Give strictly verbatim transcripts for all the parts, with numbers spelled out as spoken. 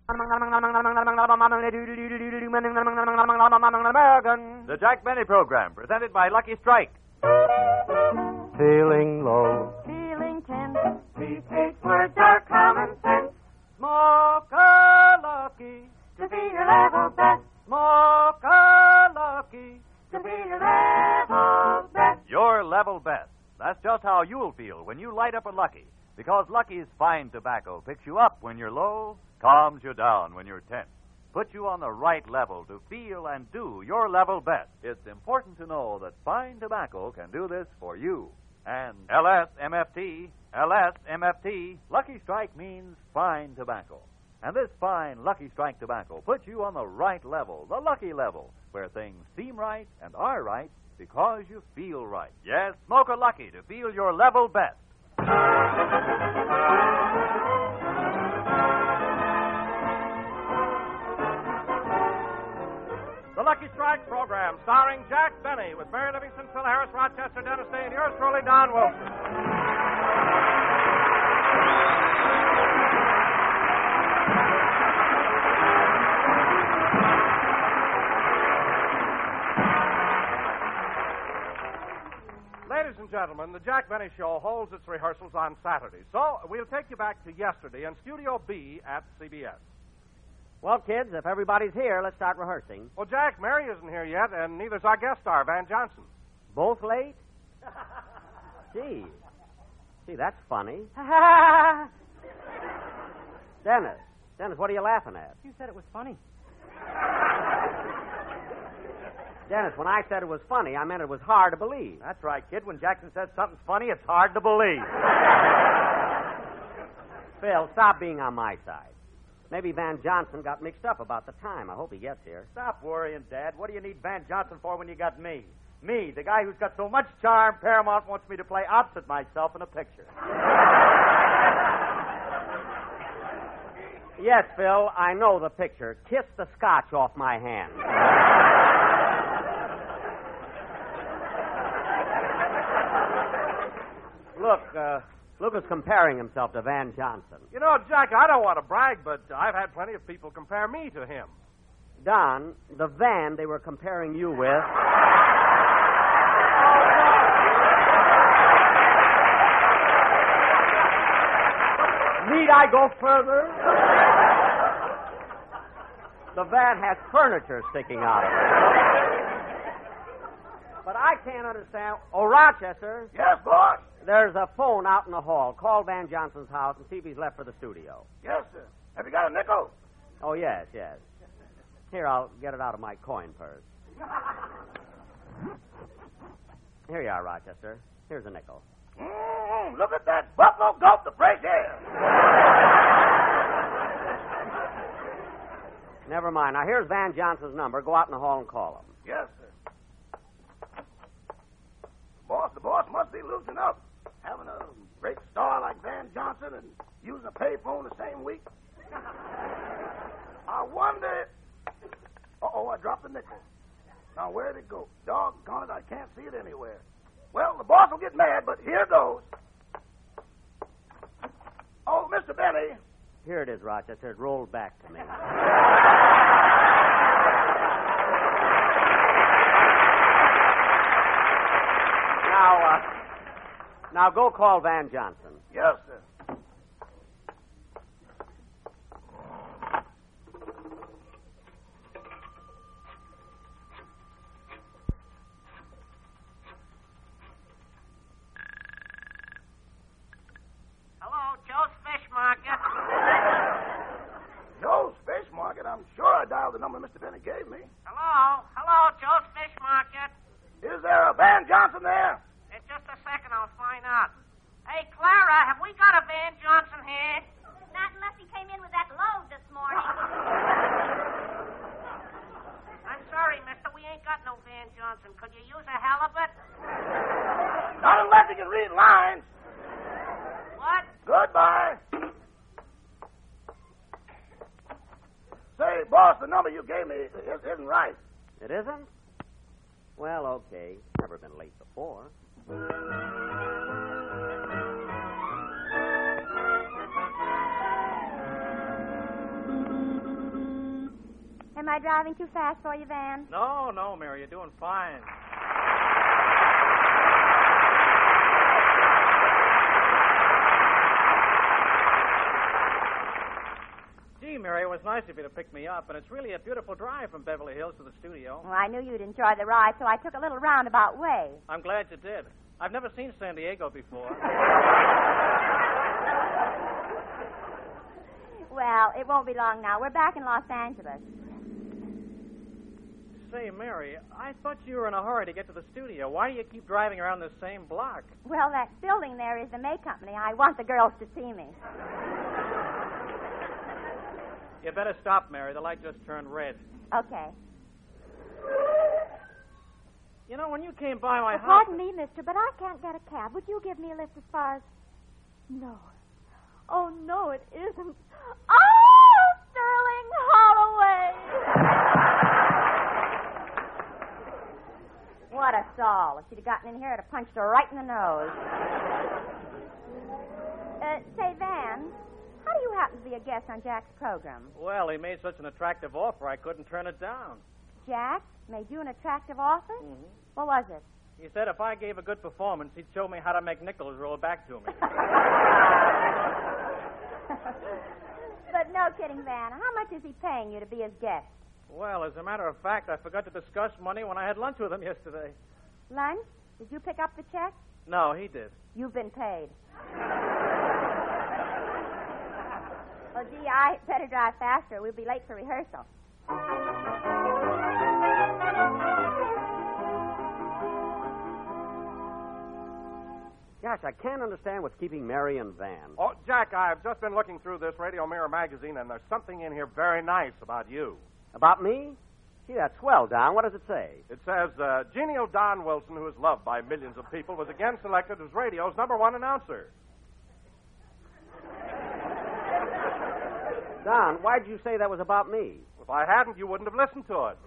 The Jack Benny Program, presented by Lucky Strike. Feeling low. Feeling tense. These eight words are common sense. Smoke a Lucky. To be your level best. Smoke a Lucky. To be your level best. Your level best. That's just how you'll feel when you light up a Lucky. Because Lucky's fine tobacco picks you up when you're low, calms you down when you're tense, puts you on the right level to feel and do your level best. It's important to know that fine tobacco can do this for you. And L S M F T, L S M F T, Lucky Strike means fine tobacco. And this fine Lucky Strike tobacco puts you on the right level, the lucky level, where things seem right and are right because you feel right. Yes, smoke a Lucky to feel your level best. The Lucky Strike program, starring Jack Benny, with Mary Livingston, Phil Harris, Rochester, Dennis Day, and yours truly, Don Wilson. Ladies and gentlemen, the Jack Benny Show holds its rehearsals on Saturdays. So we'll take you back to yesterday in Studio B at C B S. Well, kids, if everybody's here, let's start rehearsing. Well, Jack, Mary isn't here yet, and neither's our guest star, Van Johnson. Both late? Gee. Gee, that's funny. Dennis. Dennis, what are you laughing at? You said it was funny. Dennis, when I said it was funny, I meant it was hard to believe. That's right, kid. When Jackson says something's funny, it's hard to believe. Phil, stop being on my side. Maybe Van Johnson got mixed up about the time. I hope he gets here. Stop worrying, Dad. What do you need Van Johnson for when you got me? Me, the guy who's got so much charm, Paramount wants me to play opposite myself in a picture. Yes, Phil, I know the picture. Kiss the scotch off my hand. Look, uh, Luke is comparing himself to Van Johnson. You know, Jack, I don't want to brag, but I've had plenty of people compare me to him. Don, the Van they were comparing you with... Need I go further? The van has furniture sticking out of it. But I can't understand. Oh, Rochester. Yes, boss? There's a phone out in the hall. Call Van Johnson's house and see if he's left for the studio. Yes, sir. Have you got a nickel? Oh, yes, yes. Here, I'll get it out of my coin purse. Here you are, Rochester. Here's a nickel. Mm, look at that buffalo goat, the fresh air. Never mind. Now, here's Van Johnson's number. Go out in the hall and call him. Yes, sir. Boss, the boss must be losing up. Having a great star like Van Johnson and using a payphone the same week. I wonder... Uh-oh, I dropped the nickel. Now, where'd it go? Doggone it, I can't see it anywhere. Well, the boss will get mad, but here goes. Oh, Mister Benny. Here it is, Rochester. It rolled back to me. Now, uh, now go call Van Johnson. Yes, sir. Hello, Joe's Fish Market. Joe's Fish Market? I'm sure I dialed the number Mister Benny gave me. Hello, hello, Joe's Fish Market. Is there a Van Johnson there? In just a second, I'll find out. Hey, Clara, have we got a Van Johnson here? Not unless he came in with that load this morning. I'm sorry, mister, we ain't got no Van Johnson. Could you use a halibut? Not unless he can read lines. What? Goodbye. Say, boss, the number you gave me isn't right. It isn't? Well, okay. Never been late before. Am I driving too fast for you, Van? No, no, Mary, you're doing fine. Gee, Mary, it was nice of you to pick me up, and it's really a beautiful drive from Beverly Hills to the studio. Well, I knew you'd enjoy the ride, so I took a little roundabout way. I'm glad you did. I've never seen San Diego before. Well, it won't be long now. We're back in Los Angeles. Say, Mary, I thought you were in a hurry to get to the studio. Why do you keep driving around this same block? Well, that building there is the May Company. I want the girls to see me. You better stop, Mary. The light just turned red. Okay. You know, when you came by my Oh, house... pardon me, mister, but I can't get a cab. Would you give me a lift as far as... No. Oh, no, it isn't. Oh, Sterling Holloway! What a stall. If she'd have gotten in here, I'd have punched her right in the nose. Uh, say, Van, how do you happen to be a guest on Jack's program? Well, he made such an attractive offer, I couldn't turn it down. Jack made you an attractive offer? Mm-hmm. What was it? He said if I gave a good performance, he'd show me how to make nickels roll back to me. But no kidding, Van. How much is he paying you to be his guest? Well, as a matter of fact, I forgot to discuss money when I had lunch with him yesterday. Lunch? Did you pick up the check? No, he did. You've been paid. Well, gee, I better drive faster. We'll be late for rehearsal. Gosh, I can't understand what's keeping Mary and Van. Oh, Jack, I've just been looking through this Radio Mirror magazine, and there's something in here very nice about you. About me? Gee, that's swell, Don. What does it say? It says, uh, genial Don Wilson, who is loved by millions of people, was again selected as radio's number one announcer. Don, why'd you say that was about me? If I hadn't, you wouldn't have listened to it.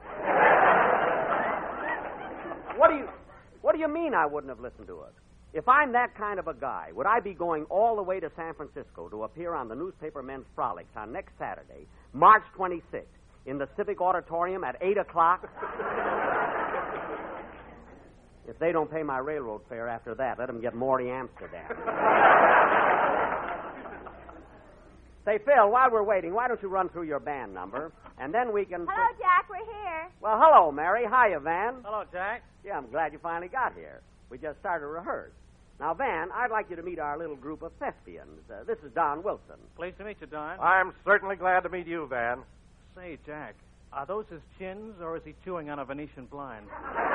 What do you what do you mean I wouldn't have listened to it? If I'm that kind of a guy, would I be going all the way to San Francisco to appear on the Newspaper Men's Frolics on next Saturday, March twenty-sixth, in the Civic Auditorium at eight o'clock? If they don't pay my railroad fare after that, let them get Morty Amsterdam. Say, Phil, while we're waiting, why don't you run through your band number, and then we can... Hello, Jack. We're here. Well, hello, Mary. Hiya, Van. Hello, Jack. Yeah, I'm glad you finally got here. We just started to rehearse. Now, Van, I'd like you to meet our little group of thespians. Uh, this is Don Wilson. Pleased to meet you, Don. I'm certainly glad to meet you, Van. Say, Jack, are those his chins, or is he chewing on a Venetian blind?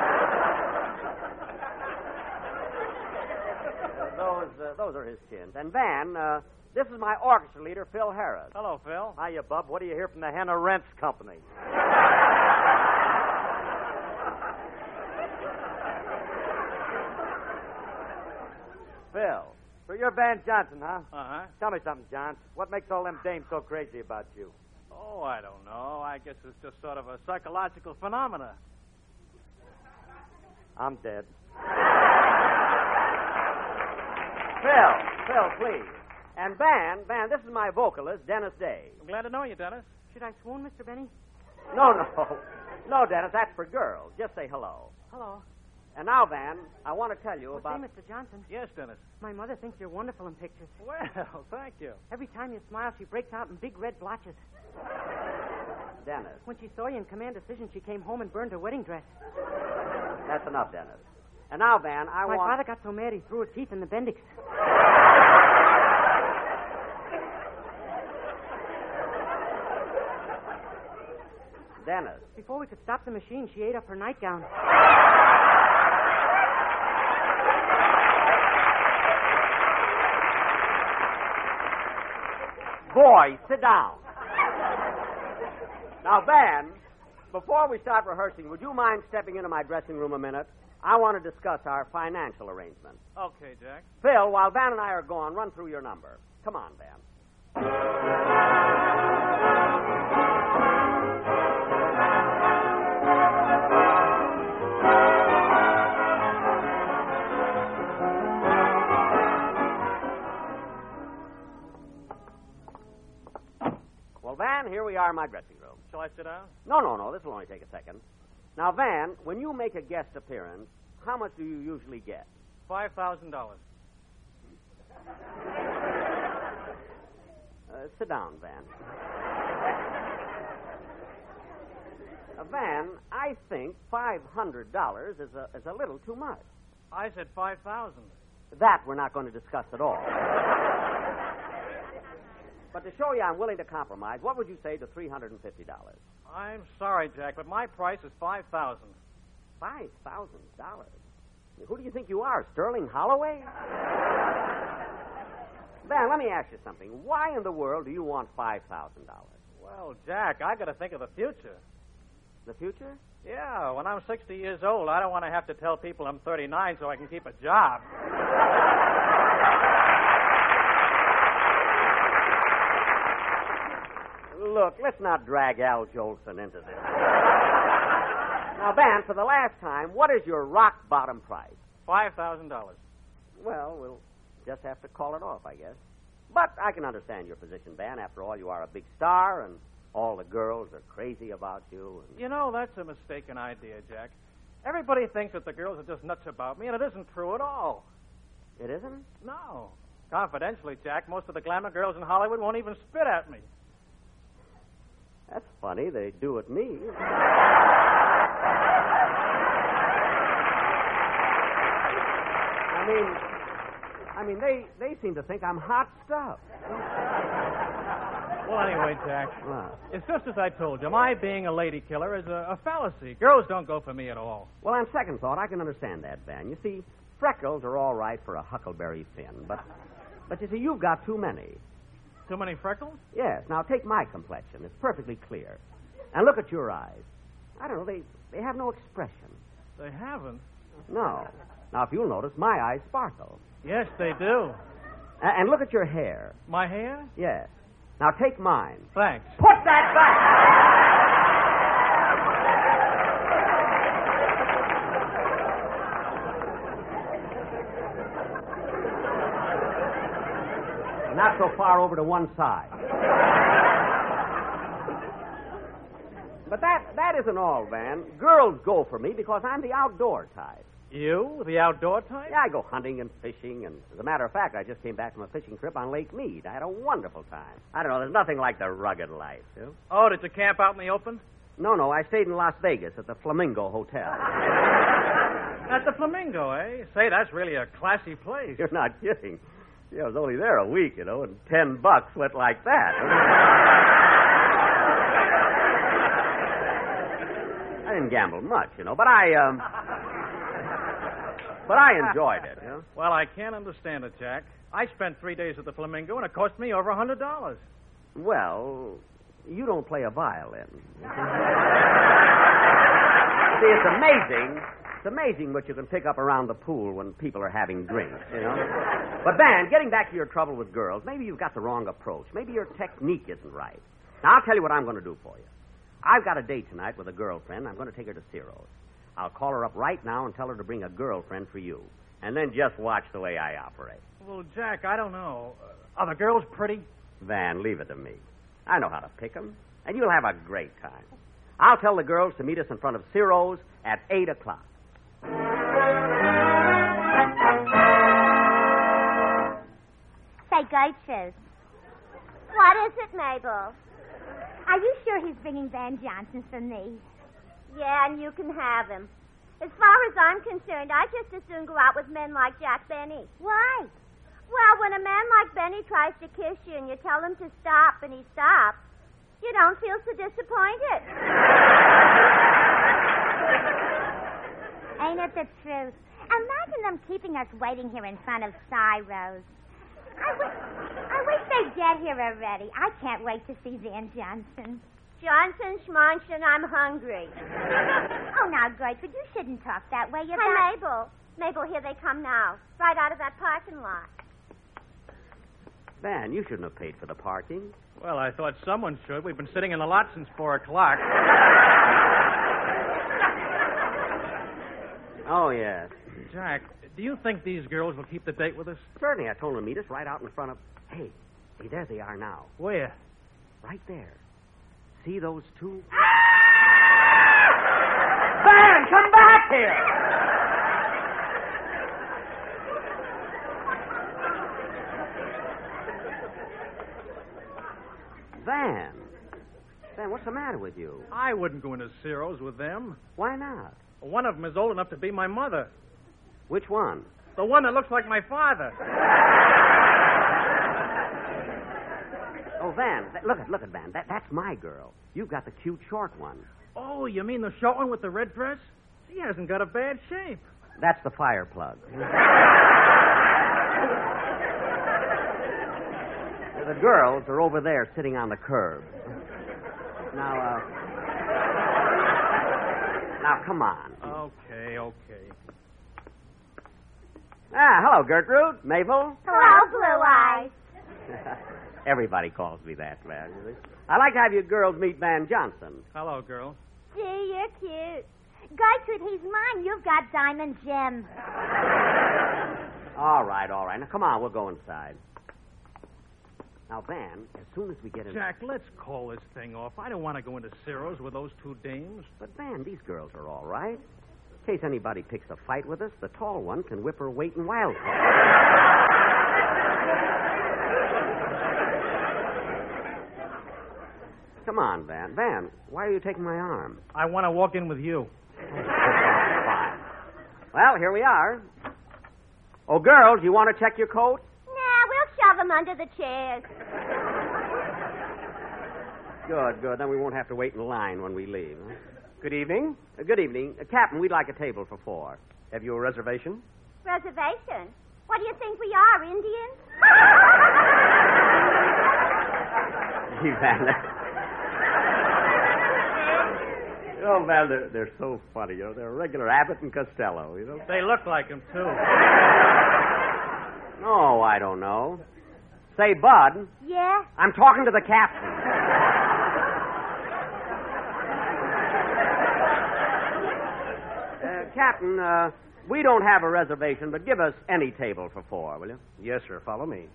Uh, those, uh, those are his chins. And, Van, uh, this is my orchestra leader, Phil Harris. Hello, Phil. Hiya, Bub. What do you hear from the Henna Rents Company? Phil. So you're Van Johnson, huh? Uh-huh. Tell me something, John. What makes all them dames so crazy about you? Oh, I don't know. I guess it's just sort of a psychological phenomena. I'm dead. Phil, Phil, please. And Van, Van, this is my vocalist, Dennis Day. I'm glad to know you, Dennis. Should I swoon, Mister Benny? No, no. No, Dennis, that's for girls. Just say hello. Hello. And now, Van, I want to tell you Well, about... say, Mister Johnson, Yes, Dennis. my mother thinks you're wonderful in pictures. Well, thank you. Every time you smile, she breaks out in big red blotches. Dennis. When she saw you in Command Decision, she came home and burned her wedding dress. That's enough, Dennis. And now, Van, I My want... father got so mad he threw her teeth in the Bendix. Dennis. Before we could stop the machine, she ate up her nightgown. Boy, sit down. Now, Van, before we start rehearsing, would you mind stepping into my dressing room a minute? I want to discuss our financial arrangement. Okay, Jack. Phil, while Van and I are gone, run through your number. Come on, Van. Well, Van, here we are, my my dressing room. Shall I sit down? No, no, no. This will only take a second. Now, Van, when you make a guest appearance, how much do you usually get? Five thousand dollars. Uh, sit down, Van. Uh, Van, I think five hundred dollars is a, is a little too much. I said five thousand. That we're not going to discuss at all. But to show you I'm willing to compromise, what would you say to three hundred fifty dollars? I'm sorry, Jack, but my price is five thousand. five thousand dollars? Who do you think you are, Sterling Holloway? Van, let me ask you something. Why in the world do you want five thousand dollars? Well, Jack, I got to think of the future. The future? Yeah, when I'm sixty years old, I don't want to have to tell people I'm thirty-nine so I can keep a job. Look, let's not drag Al Jolson into this. Now, Van, for the last time, what is your rock bottom price? Five thousand dollars. Well, we'll just have to call it off, I guess. But I can understand your position, Van. After all, you are a big star, and all the girls are crazy about you. And... You know, that's a mistaken idea, Jack. Everybody thinks that the girls are just nuts about me, and it isn't true at all. It isn't? No. Confidentially, Jack, most of the glamour girls in Hollywood won't even spit at me. That's funny. They do at me. I mean, I mean, they, they seem to think I'm hot stuff. Well, anyway, Jack, What? it's just as I told you. My being a lady killer is a, a fallacy. Girls don't go for me at all. Well, on second thought, I can understand that, Van. You see, freckles are all right for a Huckleberry Finn, but, but you see, you've got too many. Too many freckles? Yes. Now, take my complexion. It's perfectly clear. And look at your eyes. I don't know, they, they have no expression. They haven't. No. Now, if you'll notice, my eyes sparkle. Yes, they do. A- and look at your hair. My hair? Yes. Now, take mine. Thanks. Put that back! Not so far over to one side. But that, that isn't all, Van. Girls go for me because I'm the outdoor type. You? The outdoor type? Yeah, I go hunting and fishing, and as a matter of fact, I just came back from a fishing trip on Lake Mead. I had a wonderful time. I don't know, there's nothing like the rugged life, you know? Oh, did you camp out in the open? No, no, I stayed in Las Vegas at the Flamingo Hotel. At the Flamingo, eh? Say, that's really a classy place. You're not kidding. Yeah, I was only there a week, you know, and ten bucks went like that. I didn't gamble much, you know, but I, um... But I enjoyed it, you know. Well, I can't understand it, Jack. I spent three days at the Flamingo, and it cost me over a hundred dollars. Well, you don't play a violin. See, it's amazing. It's amazing what you can pick up around the pool when people are having drinks, you know. But, Van, getting back to your trouble with girls, maybe you've got the wrong approach. Maybe your technique isn't right. Now, I'll tell you what I'm going to do for you. I've got a date tonight with a girlfriend. I'm going to take her to Ciro's. I'll call her up right now and tell her to bring a girlfriend for you. And then just watch the way I operate. Well, Jack, I don't know. Uh, are the girls pretty? Van, leave it to me. I know how to pick them. And you'll have a great time. I'll tell the girls to meet us in front of Ciro's at eight o'clock. Say, Gertrude. What is it, Mabel? Are you sure he's bringing Van Johnson for me? Yeah, and you can have him. As far as I'm concerned, I just as soon go out with men like Jack Benny. Why? Well, when a man like Benny tries to kiss you and you tell him to stop and he stops, you don't feel so disappointed. Ain't it the truth? Imagine them keeping us waiting here in front of Ciro's. I wish, I wish they'd get here already. I can't wait to see Van Johnson. Johnson, Schmonson, I'm hungry. Oh, now, Gertrude, you shouldn't talk that way. You're Hi, not... Mabel. Mabel, here they come now. Right out of that parking lot. Van, you shouldn't have paid for the parking. Well, I thought someone should. We've been sitting in the lot since four o'clock. Oh, yes. Jack, do you think these girls will keep the date with us? Certainly, I told them to meet us right out in front of... Hey, hey, there they are now. Where? Right there. see those two? Van, come back here! Van. Van, what's the matter with you? I wouldn't go into Ciro's with them. Why not? One of them is old enough to be my mother. Which one? The one that looks like my father. Oh, Van, th- look at, look at Van. That, that's my girl. You've got the cute short one. Oh, you mean the short one with the red dress? She hasn't got a bad shape. That's the fire plug. The girls are over there sitting on the curb. Now, uh... Now, come on. Okay, okay. Ah, hello, Gertrude. Mabel. Hello, Blue Eyes. Everybody calls me that, man. I'd like to have you girls meet Van Johnson. Hello, girls. Gee, you're cute. Gertrude, he's mine. You've got Diamond Jim. All right, all right. Now, come on, we'll go inside. Now, Van, as soon as we get in... Jack, let's call this thing off. I don't want to go into Ciro's with those two dames. But, Van, these girls are all right. In case anybody picks a fight with us, the tall one can whip her weight in wild Come on, Van. Van, why are you taking my arm? I want to walk in with you. Fine. Well, here we are. Oh, girls, you want to check your coat? Nah, we'll shove him under the chairs. Good, good. Then we won't have to wait in line when we leave. Huh? Good evening. Uh, good evening. Uh, Captain, we'd like a table for four. Have you a reservation? Reservation? What do you think we are, Indians? Gee, Van. Oh, Val, they're, they're so funny. You know, they're regular Abbott and Costello, you know. They look like him, too. Oh, I don't know. Say, Bud. Yeah? I'm talking to the captain. uh, Captain, uh, we don't have a reservation, but give us any table for four, will you? Yes, sir. Follow me.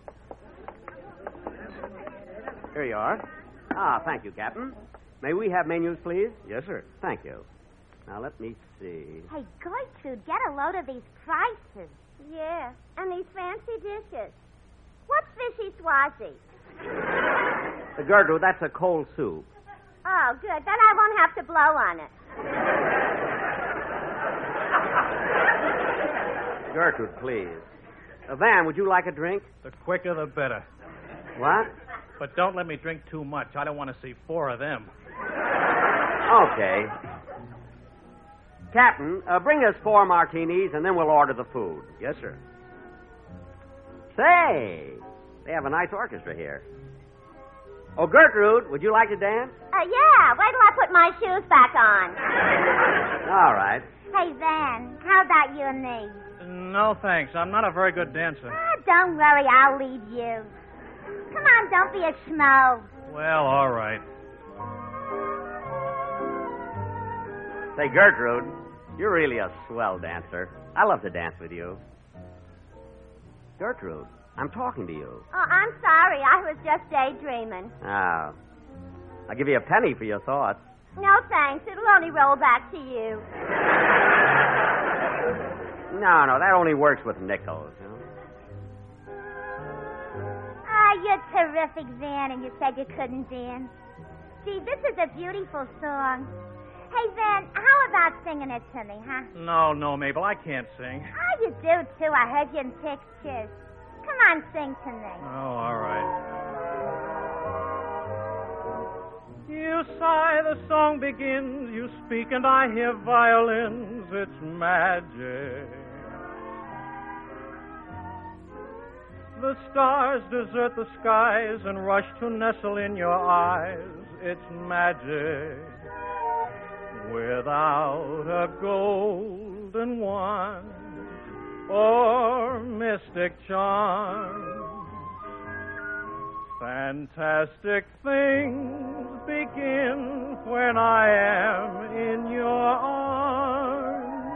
Here you are. Ah, thank you, Captain. May we have menus, please? Yes, sir. Thank you. Now, let me see. Hey, Gertrude, get a load of these prices. Yeah, and these fancy dishes. What's fishy swazi? Uh, Gertrude, that's a cold soup. Oh, good. Then I won't have to blow on it. Gertrude, please. Uh, Van, would you like a drink? The quicker, the better. What? But don't let me drink too much. I don't want to see four of them. Okay. Captain, uh, bring us four martinis, and then we'll order the food. Yes, sir. Say, they have a nice orchestra here. Oh, Gertrude, would you like to dance? Uh, yeah, wait till I put my shoes back on. All right. Hey, Van, how about you and me? No, thanks. I'm not a very good dancer. Ah, don't worry, I'll lead you. Come on, don't be a schmo. Well, all right. Say, Gertrude, you're really a swell dancer. I love to dance with you. Gertrude, I'm talking to you. Oh, I'm sorry. I was just daydreaming. Oh. I'll give you a penny for your thoughts. No, thanks. It'll only roll back to you. No, no, that only works with nickels, you know. Ah, you're terrific, Van, and you said you couldn't dance. Gee, this is a beautiful song. Hey, Van, how about singing it to me, huh? No, no, Mabel, I can't sing. Oh, you do, too. I heard you in pictures. Come on, sing to me. Oh, all right. You sigh, the song begins. You speak, and I hear violins. It's magic. The stars desert the skies and rush to nestle in your eyes. It's magic. Without a golden wand or mystic charm, fantastic things begin when I am in your arms.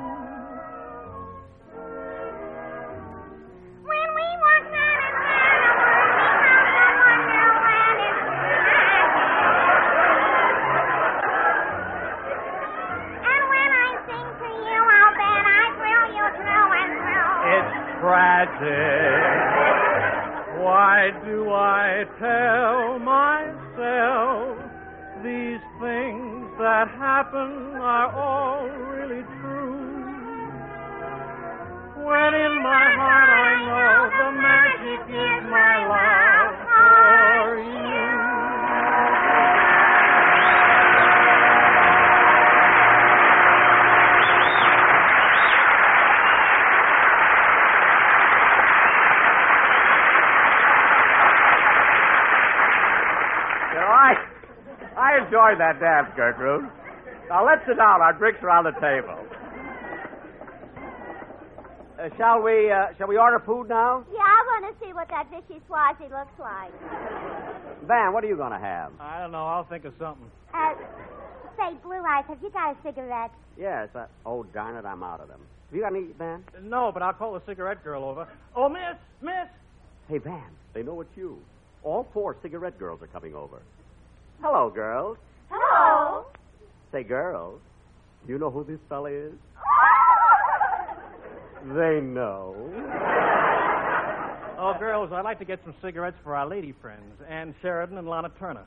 When we walk down and down, we found the wonderland is magic. Why do I tell myself these things that happen are all really true? When in my heart I know the magic is my love for you. You know, I, I enjoyed that dance, Gertrude. Now, let's sit down. Our drinks are on the table. Uh, shall we, uh, shall we order food now? Yeah, I want to see what that Vichy Swazi looks like. Van, what are you going to have? I don't know. I'll think of something. Uh, say, Blue Eyes, have you got a cigarette? Yes. Uh, oh, darn it, I'm out of them. Have you got any, Van? No, but I'll call the cigarette girl over. Oh, miss, miss. Hey, Van, they know it's you. All four cigarette girls are coming over. Hello, girls. Hello. Say, girls, do you know who this fella is? They know. Oh, girls, I'd like to get some cigarettes for our lady friends, Ann Sheridan and Lana Turner.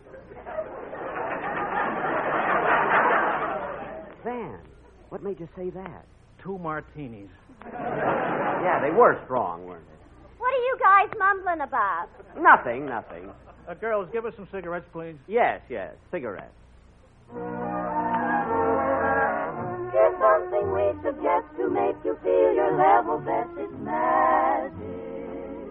Van, what made you say that? Two martinis. Yeah, they were strong, weren't they? What are you guys mumbling about? Nothing, nothing. Uh, girls, give us some cigarettes, please. Yes, yes, cigarettes. Here's something we suggest to make you feel your level best. It's magic.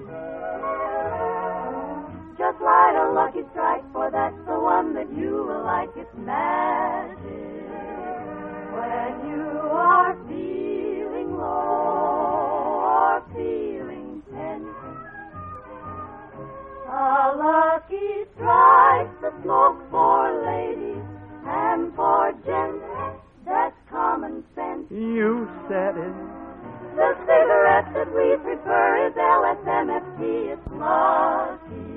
Just light a lucky strike, for that's the one that you will like. It's magic. When you are feeling low or feeling tense, a lucky strike, the smoke for ladies and for gents. That's common sense. You said it. The cigarette that we prefer is L S M F T. It's lucky.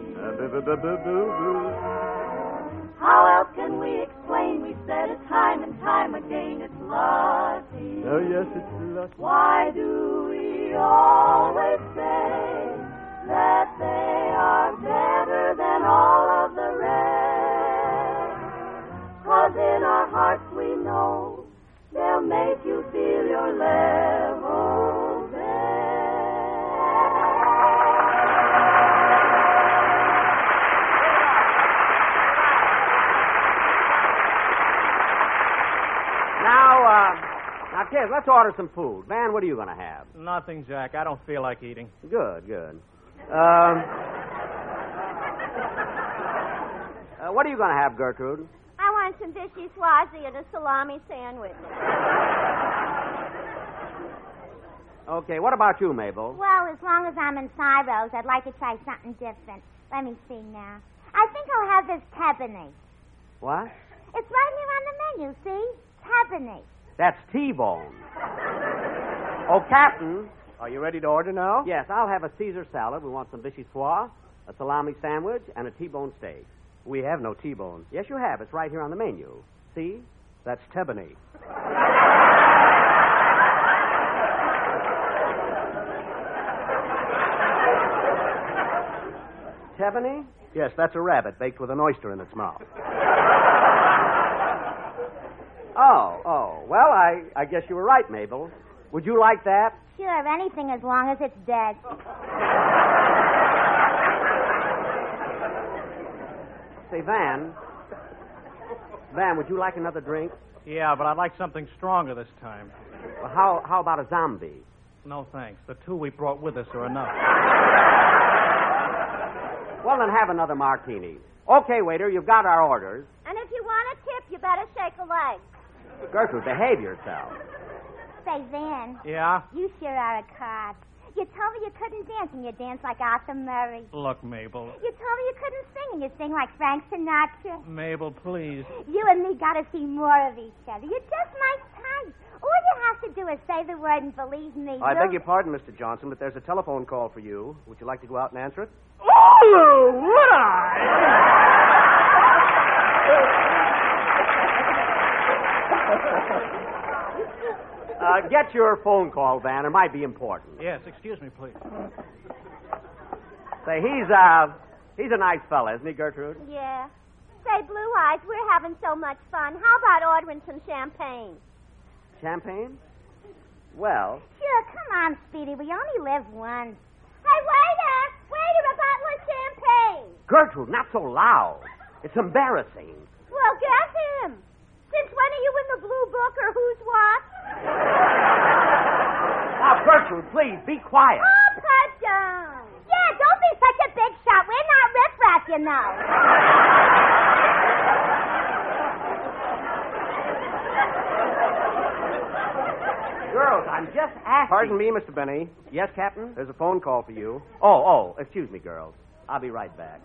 How else can we explain? We've said it time and time again. It's lucky. Oh, yes, it's lucky. Why do we always say that they are better than all of the rest? 'Cause in our hearts we know they'll make you feel your level Now, uh, now, kids, let's order some food. Van, what are you going to have? Nothing, Jack. I don't feel like eating. Good, good. Um, uh, what are you going to have, Gertrude? I want some Vichy Swazi and a salami sandwich. Okay, what about you, Mabel? Well, as long as I'm in Cyros, I'd like to try something different. Let me see now. I think I'll have this cabernet. What? It's right here on the menu, see? Cabernet. That's T-bone. Oh, Captain. Are you ready to order now? Yes, I'll have a Caesar salad. We want some vichyssoise, a salami sandwich, and a T-bone steak. We have no T-bone. Yes, you have. It's right here on the menu. See? That's Tebony. Tebony? Yes, that's a rabbit baked with an oyster in its mouth. Oh, oh. Well, I, I guess you were right, Mabel. Would you like that? Sure, anything as long as it's dead. Say, Van. Van, would you like another drink? Yeah, but I'd like something stronger this time. Well, how, how about a zombie? No, thanks. The two we brought with us are enough. Well, then have another martini. Okay, waiter, you've got our orders. And if you want a tip, you better shake a leg. Gertrude, behave yourself. Say, Van, Yeah? you sure are a card. You told me you couldn't dance, and you dance like Arthur Murray. Look, Mabel. You told me you couldn't sing, and you sing like Frank Sinatra. Mabel, please. You and me got to see more of each other. You're just my type. All you have to do is say the word and believe me. I you'll- beg your pardon, Mister Johnson, but there's a telephone call for you. Would you like to go out and answer it? Oh, would I? Uh, get your phone call, Van. It might be important. Yes, excuse me, please. Say, he's, uh, he's a nice fella, isn't he, Gertrude? Yeah. Say, Blue Eyes, we're having so much fun. How about ordering some champagne? Champagne? Well, Sure, come on, Speedy. We only live once. Hey, waiter! Waiter, a bottle of champagne! Gertrude, not so loud. It's embarrassing. Well, get him. Since when are you in the blue book or who's what? Now, Gertrude, please, be quiet. Oh, put down. Yeah, don't be such a big shot. We're not riffraff, you know. Girls, I'm just asking. Pardon me, Mister Benny. Yes, Captain? There's a phone call for you. Oh, oh, excuse me, girls. I'll be right back.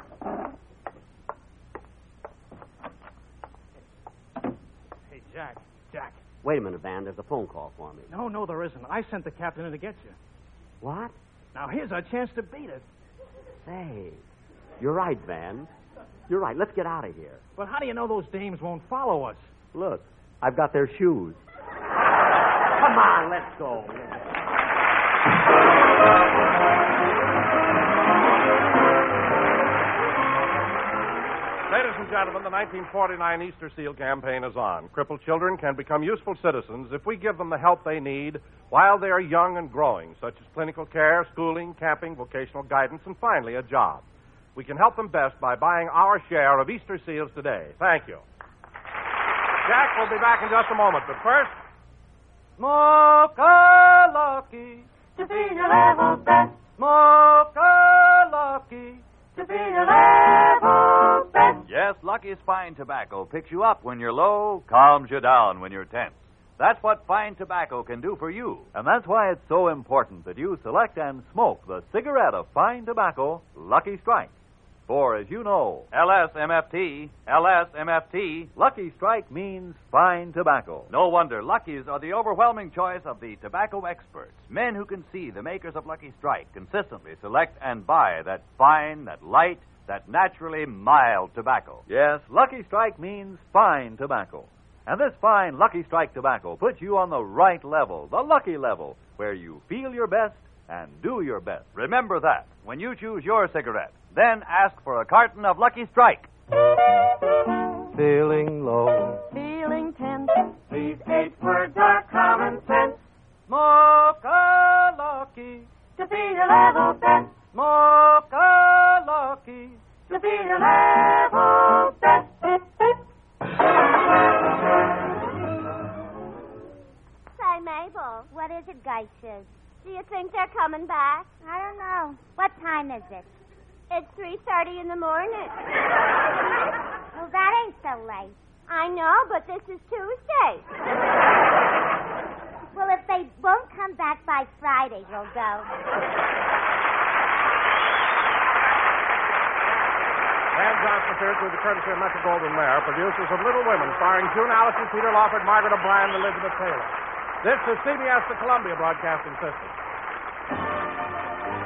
Hey, Jack. Jack. Wait a minute, Van. There's a phone call for me. No, no, there isn't. I sent the captain in to get you. What? Now, here's our chance to beat it. Say, you're right, Van. You're right. Let's get out of here. But how do you know those dames won't follow us? Look, I've got their shoes. Come on, let's go. Ladies and gentlemen, the nineteen forty-nine Easter Seal campaign is on. Crippled children can become useful citizens if we give them the help they need while they are young and growing, such as clinical care, schooling, camping, vocational guidance, and finally, a job. We can help them best by buying our share of Easter Seals today. Thank you. Jack will be back in just a moment, but first... Smoke a lucky To be the level best. Smoke a lucky To be the level best. Yes, Lucky's fine tobacco picks you up when you're low, calms you down when you're tense. That's what fine tobacco can do for you. And that's why it's so important that you select and smoke the cigarette of fine tobacco, Lucky Strike. For, as you know, L S M F T, L S M F T, Lucky Strike means fine tobacco. No wonder Lucky's are the overwhelming choice of the tobacco experts, men who can see the makers of Lucky Strike consistently select and buy that fine, that light, that naturally mild tobacco. Yes, Lucky Strike means fine tobacco. And this fine Lucky Strike tobacco puts you on the right level, the lucky level, where you feel your best and do your best. Remember that when you choose your cigarette. Then ask for a carton of Lucky Strike. Feeling low. Feeling tense. These eight words are common sense. Smoke a lucky. To be the level best. Smoke a lucky. To be the level best. Say, Mabel, What is it, Geishes? do you think they're coming back? I don't know. What time is it? It's three thirty in the morning. Well, that ain't so late. I know, but this is Tuesday. Well, if they won't come back by Friday, we'll go. Van Johnson appears with the courtesy of Metro Goldwyn Mayer, producers of Little Women, starring June Allison, Peter Lawford, Margaret O'Brien, and Elizabeth Taylor. This is C B S, the Columbia Broadcasting System.